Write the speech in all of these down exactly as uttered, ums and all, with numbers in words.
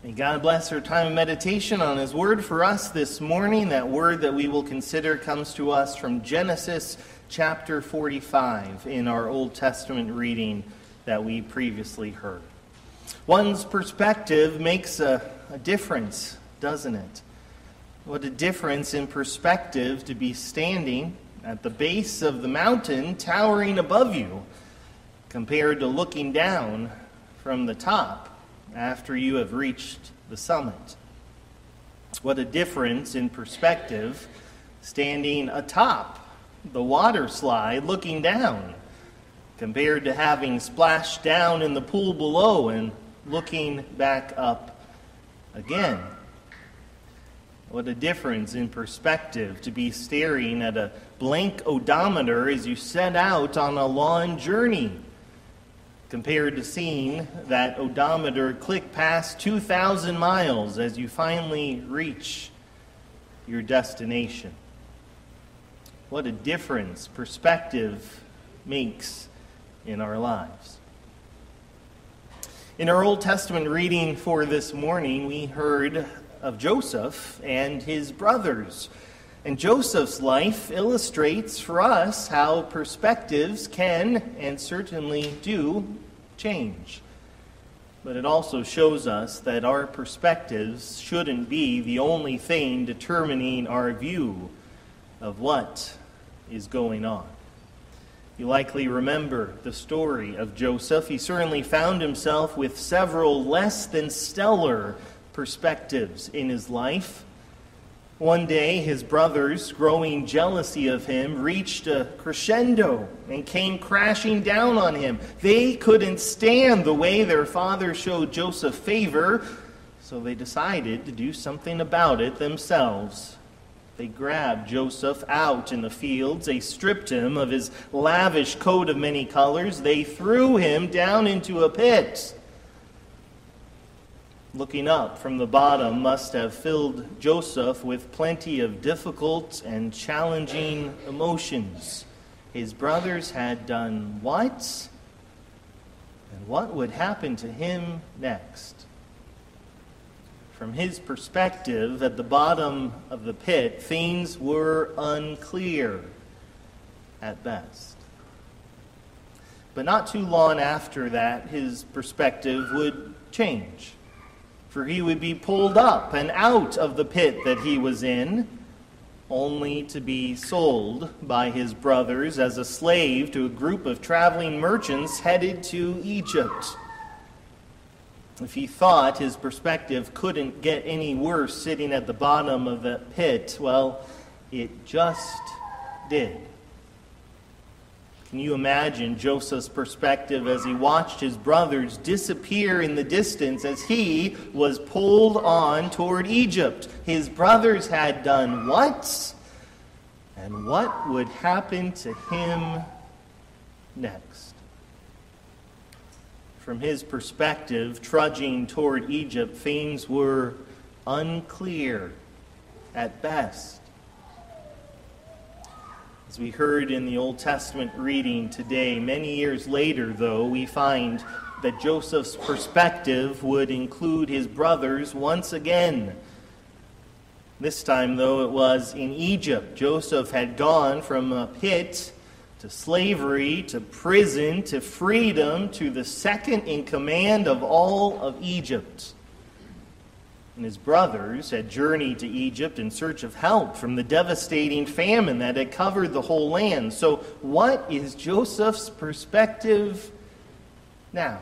May God bless our time of meditation on His Word for us this morning. That word that we will consider comes to us from Genesis chapter forty-five in our Old Testament reading that we previously heard. One's perspective makes a, a difference, doesn't it? What a difference in perspective to be standing at the base of the mountain towering above you compared to looking down from the top after you have reached the summit. What a difference in perspective standing atop the water slide looking down compared to having splashed down in the pool below and looking back up again. What a difference in perspective to be staring at a blank odometer as you set out on a long journey, compared to seeing that odometer click past two thousand miles as you finally reach your destination. What a difference perspective makes in our lives. In our Old Testament reading for this morning, we heard of Joseph and his brothers. And Joseph's life illustrates for us how perspectives can, and certainly do, change. But it also shows us that our perspectives shouldn't be the only thing determining our view of what is going on. You likely remember the story of Joseph. He certainly found himself with several less than stellar perspectives in his life. One day, his brothers, growing jealousy of him, reached a crescendo and came crashing down on him. They couldn't stand the way their father showed Joseph favor, so they decided to do something about it themselves. They grabbed Joseph out in the fields. They stripped him of his lavish coat of many colors. They threw him down into a pit. Looking up from the bottom must have filled Joseph with plenty of difficult and challenging emotions. His brothers had done what? And what would happen to him next? From his perspective, at the bottom of the pit, things were unclear at best. But not too long after that, his perspective would change. For he would be pulled up and out of the pit that he was in, only to be sold by his brothers as a slave to a group of traveling merchants headed to Egypt. If he thought his perspective couldn't get any worse sitting at the bottom of the pit, well, it just did. Can you imagine Joseph's perspective as he watched his brothers disappear in the distance as he was pulled on toward Egypt? His brothers had done what? And what would happen to him next? From his perspective, trudging toward Egypt, things were unclear at best. As we heard in the Old Testament reading today, many years later, though, we find that Joseph's perspective would include his brothers once again. This time, though, it was in Egypt. Joseph had gone from a pit to slavery, to prison, to freedom, to the second in command of all of Egypt. And his brothers had journeyed to Egypt in search of help from the devastating famine that had covered the whole land. So what is Joseph's perspective now?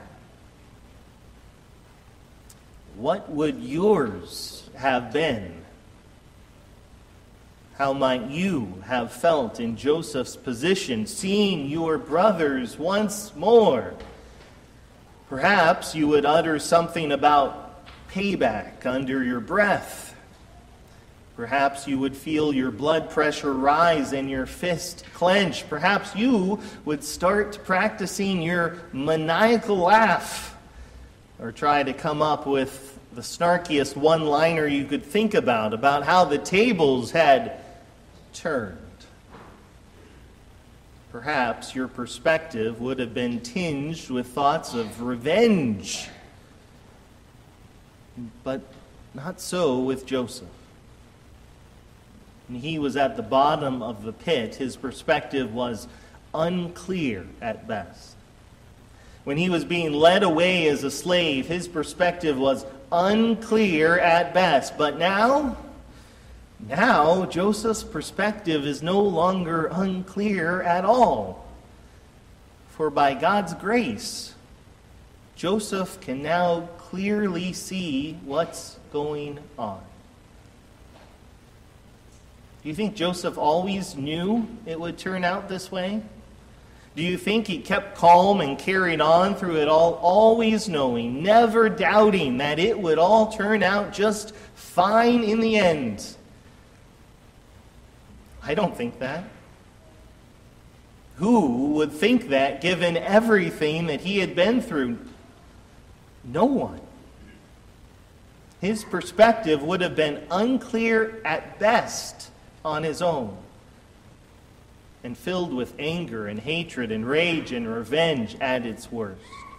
What would yours have been? How might you have felt in Joseph's position, seeing your brothers once more? Perhaps you would utter something about payback under your breath. Perhaps you would feel your blood pressure rise and your fist clench. Perhaps you would start practicing your maniacal laugh, or try to come up with the snarkiest one-liner you could think about, about how the tables had turned. Perhaps your perspective would have been tinged with thoughts of revenge But not so with Joseph. When he was at the bottom of the pit, his perspective was unclear at best. When he was being led away as a slave, his perspective was unclear at best. But now, now Joseph's perspective is no longer unclear at all. For by God's grace, Joseph can now clearly see what's going on. Do you think Joseph always knew it would turn out this way? Do you think he kept calm and carried on through it all, always knowing, never doubting that it would all turn out just fine in the end? I don't think that. Who would think that given everything that he had been through? No one. His perspective would have been unclear at best on his own, and filled with anger and hatred and rage and revenge at its worst.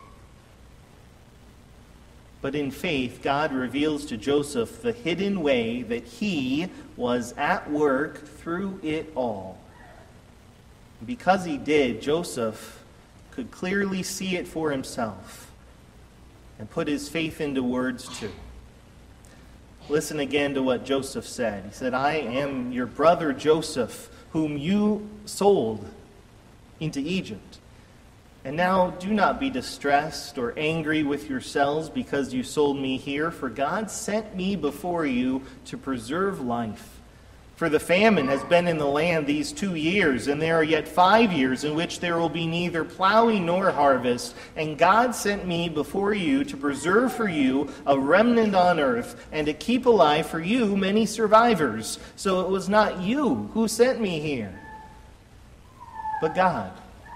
But in faith, God reveals to Joseph the hidden way that he was at work through it all. And because he did, Joseph could clearly see it for himself and put his faith into words too. Listen again to what Joseph said. He said, I am your brother Joseph, whom you sold into Egypt. And now do not be distressed or angry with yourselves because you sold me here, for God sent me before you to preserve life. For the famine has been in the land these two years, and there are yet five years in which there will be neither plowing nor harvest. And God sent me before you to preserve for you a remnant on earth, and to keep alive for you many survivors. So it was not you who sent me here, but God.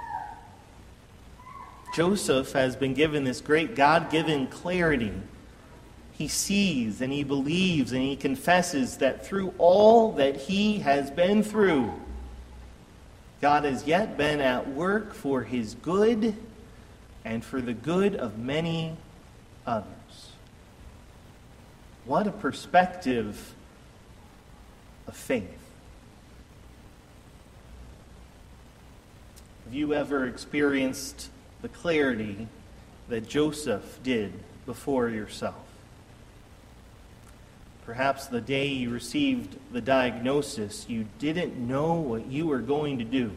Joseph has been given this great God-given clarity. He sees and he believes and he confesses that through all that he has been through, God has yet been at work for his good and for the good of many others. What a perspective of faith. Have you ever experienced the clarity that Joseph did before yourself? Perhaps the day you received the diagnosis, you didn't know what you were going to do.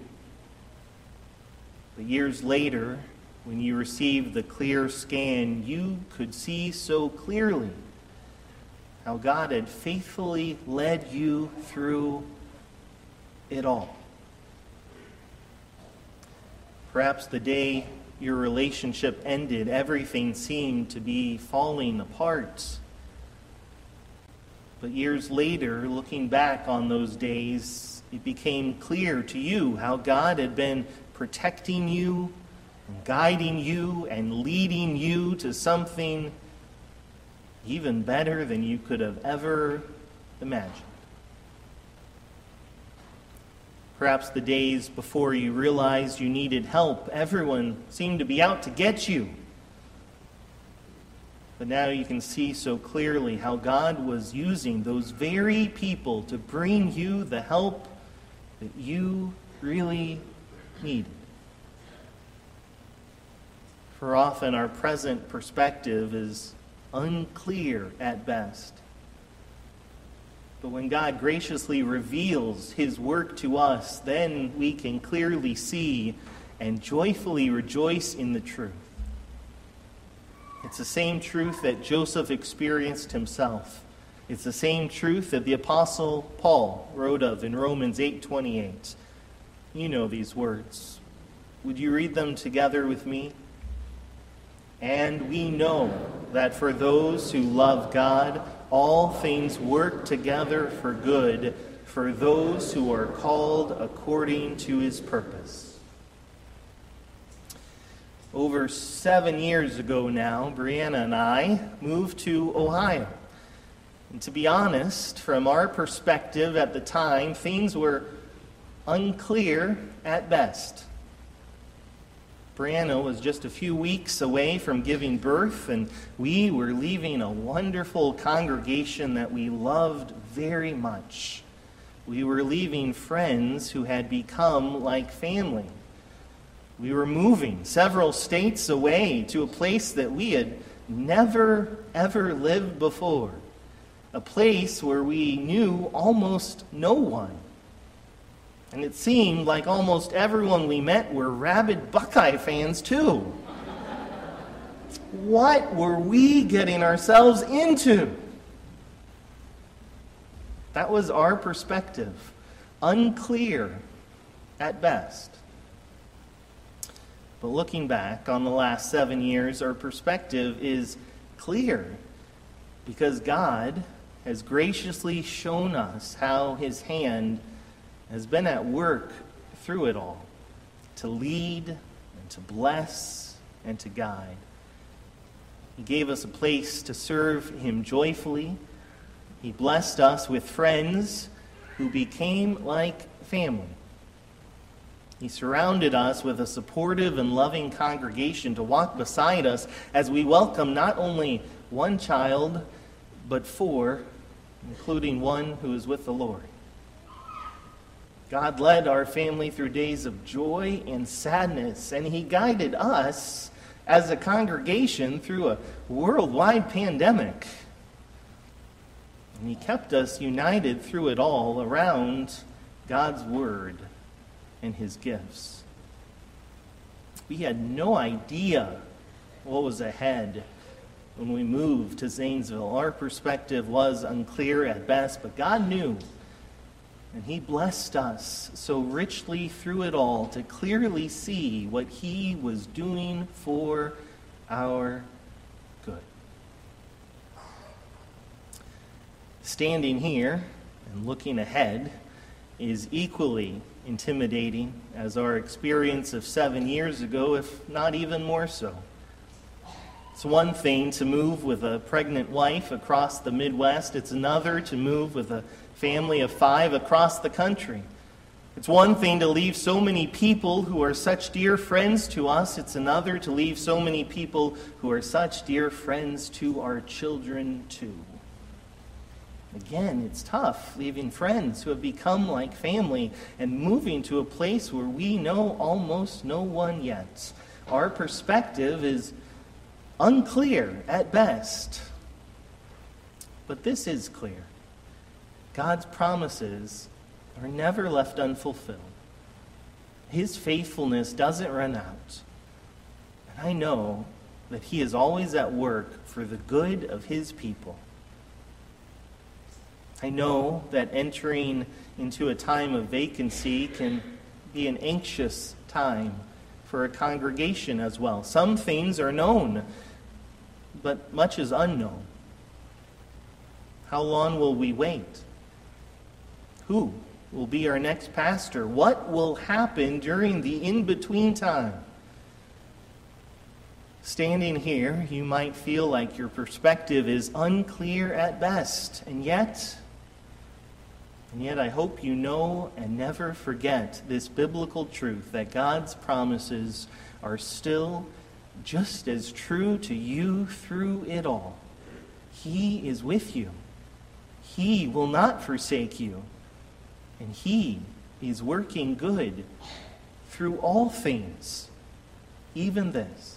But years later, when you received the clear scan, you could see so clearly how God had faithfully led you through it all. Perhaps the day your relationship ended, everything seemed to be falling apart. But years later, looking back on those days, it became clear to you how God had been protecting you, and guiding you, and leading you to something even better than you could have ever imagined. Perhaps the days before you realized you needed help, everyone seemed to be out to get you. But now you can see so clearly how God was using those very people to bring you the help that you really needed. For often our present perspective is unclear at best. But when God graciously reveals his work to us, then we can clearly see and joyfully rejoice in the truth. It's the same truth that Joseph experienced himself. It's the same truth that the Apostle Paul wrote of in Romans eight twenty-eight. You know these words. Would you read them together with me? And we know that for those who love God, all things work together for good, for those who are called according to his purpose. Over seven years ago now, Brianna and I moved to Ohio. And to be honest, from our perspective at the time, things were unclear at best. Brianna was just a few weeks away from giving birth, and we were leaving a wonderful congregation that we loved very much. We were leaving friends who had become like family. We were moving several states away to a place that we had never, ever lived before. A place where we knew almost no one. And it seemed like almost everyone we met were rabid Buckeye fans too. What were we getting ourselves into? That was our perspective. Unclear at best. But looking back on the last seven years, our perspective is clear because God has graciously shown us how His hand has been at work through it all, to lead and to bless and to guide. He gave us a place to serve Him joyfully. He blessed us with friends who became like family. He surrounded us with a supportive and loving congregation to walk beside us as we welcome not only one child, but four, including one who is with the Lord. God led our family through days of joy and sadness, and He guided us as a congregation through a worldwide pandemic. And He kept us united through it all around God's Word and His gifts. We had no idea what was ahead when we moved to Zanesville. Our perspective was unclear at best, but God knew. And He blessed us so richly through it all to clearly see what He was doing for our good. Standing here and looking ahead is equally intimidating as our experience of seven years ago, if not even more so. It's one thing to move with a pregnant wife across the Midwest. It's another to move with a family of five across the country. It's one thing to leave so many people who are such dear friends to us. It's another to leave so many people who are such dear friends to our children too. Again, it's tough leaving friends who have become like family and moving to a place where we know almost no one yet. Our perspective is unclear at best. But this is clear. God's promises are never left unfulfilled. His faithfulness doesn't run out. And I know that He is always at work for the good of His people. I know that entering into a time of vacancy can be an anxious time for a congregation as well. Some things are known, but much is unknown. How long will we wait? Who will be our next pastor? What will happen during the in-between time? Standing here, you might feel like your perspective is unclear at best, and yet, and yet I hope you know and never forget this biblical truth that God's promises are still just as true to you through it all. He is with you. He will not forsake you. And He is working good through all things, even this.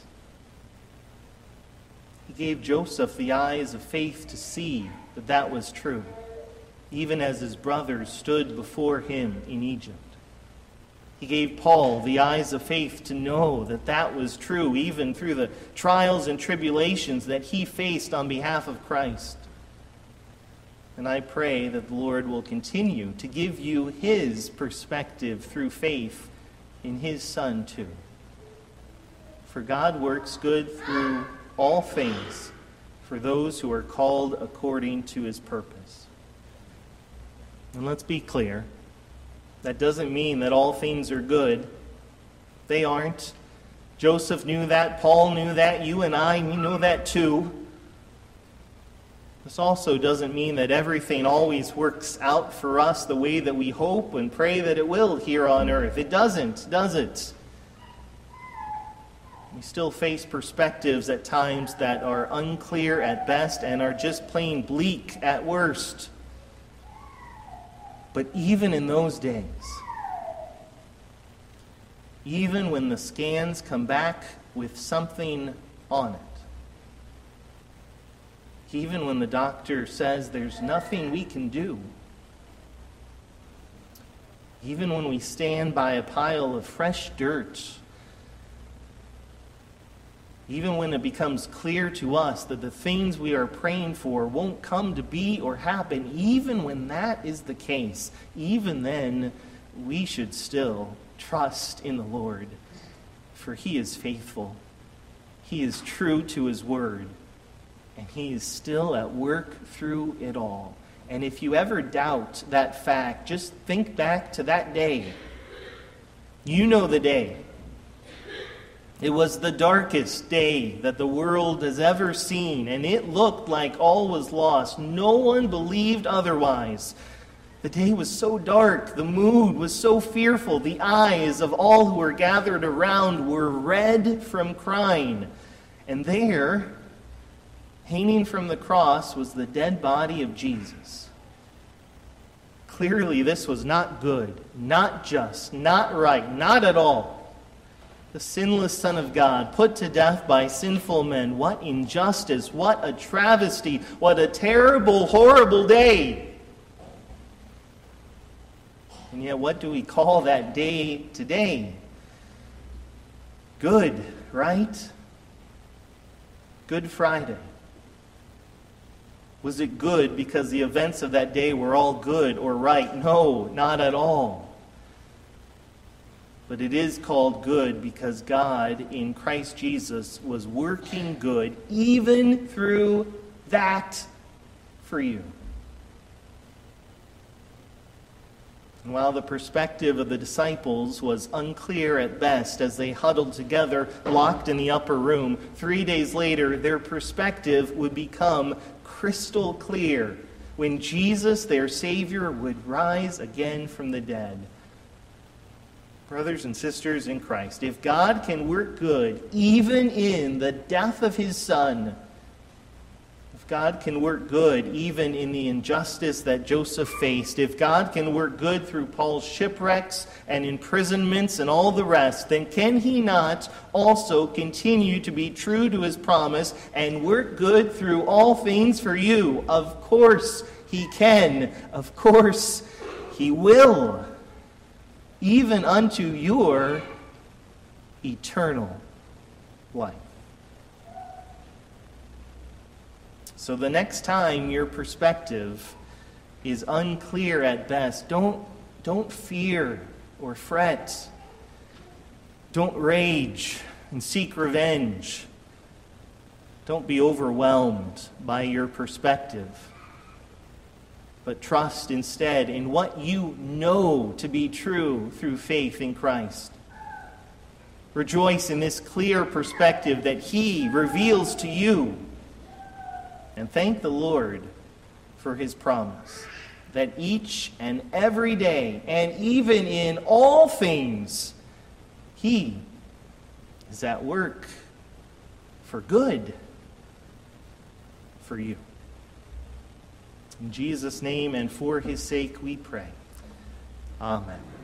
He gave Joseph the eyes of faith to see that that was true, even as his brothers stood before him in Egypt. He gave Paul the eyes of faith to know that that was true, even through the trials and tribulations that he faced on behalf of Christ. And I pray that the Lord will continue to give you His perspective through faith in His Son too. For God works good through all things for those who are called according to His purpose. And let's be clear, that doesn't mean that all things are good. They aren't. Joseph knew that, Paul knew that, you and I, we know that too. This also doesn't mean that everything always works out for us the way that we hope and pray that it will here on earth. It doesn't, does it? We still face perspectives at times that are unclear at best and are just plain bleak at worst. But even in those days, even when the scans come back with something on it, even when the doctor says there's nothing we can do, even when we stand by a pile of fresh dirt, even when it becomes clear to us that the things we are praying for won't come to be or happen, even when that is the case, even then, we should still trust in the Lord, for He is faithful. He is true to His word, and He is still at work through it all. And if you ever doubt that fact, just think back to that day. You know the day. It was the darkest day that the world has ever seen, and it looked like all was lost. No one believed otherwise. The day was so dark, the mood was so fearful, the eyes of all who were gathered around were red from crying. And there, hanging from the cross, was the dead body of Jesus. Clearly, this was not good, not just, not right, not at all. The sinless Son of God, put to death by sinful men. What injustice, what a travesty, what a terrible, horrible day. And yet, what do we call that day today? Good, right? Good Friday. Was it good because the events of that day were all good or right? No, not at all. But it is called good because God in Christ Jesus was working good even through that for you. And while the perspective of the disciples was unclear at best as they huddled together, locked in the upper room, three days later their perspective would become crystal clear when Jesus, their Savior, would rise again from the dead. Brothers and sisters in Christ, if God can work good even in the death of His Son, if God can work good even in the injustice that Joseph faced, if God can work good through Paul's shipwrecks and imprisonments and all the rest, then can He not also continue to be true to His promise and work good through all things for you? Of course He can. Of course He will. Even unto your eternal life. So the next time your perspective is unclear at best, don't, don't fear or fret. Don't rage and seek revenge. Don't be overwhelmed by your perspective. But trust instead in what you know to be true through faith in Christ. Rejoice in this clear perspective that He reveals to you. And thank the Lord for His promise that each and every day, and even in all things, He is at work for good for you. In Jesus' name and for His sake we pray. Amen.